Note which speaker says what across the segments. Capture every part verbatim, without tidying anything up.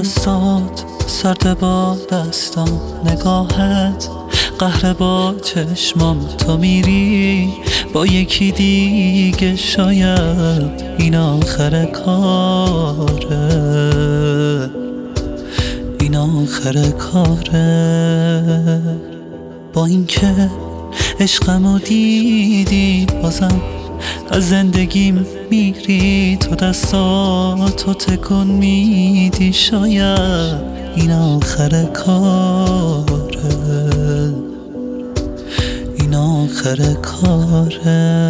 Speaker 1: دستات سرد با دستام، نگاهت قهر با چشمام. تو میری با یکی دیگه، شاید این آخر کاره، این آخر کاره. با اینکه عشقمو دیدی بازم از زندگیم میری، تو دستاتو تکون میدی، شاید این آخر کاره، این آخر کاره.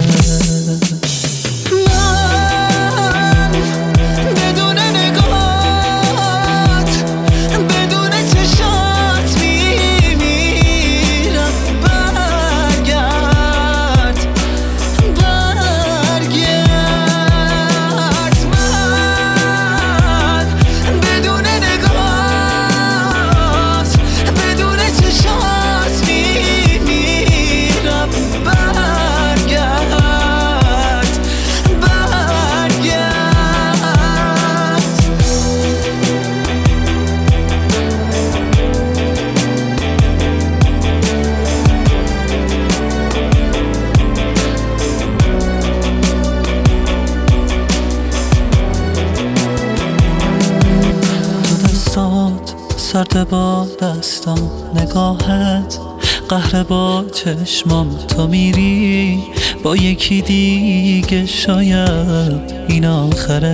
Speaker 1: سرد با دستام، نگاهت قهر با چشمام. تو میری با یکی دیگه، شاید این آخر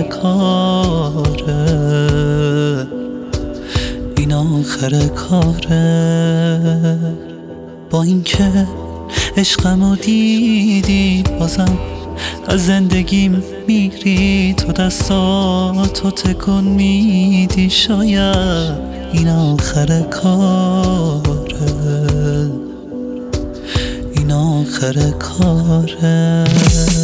Speaker 1: کاره، این آخر کاره. با اینکه عشقمو دیدی بازم از زندگیم میری، تو دستاتو تکون میدی، شاید این آخر کاره، این آخر کاره.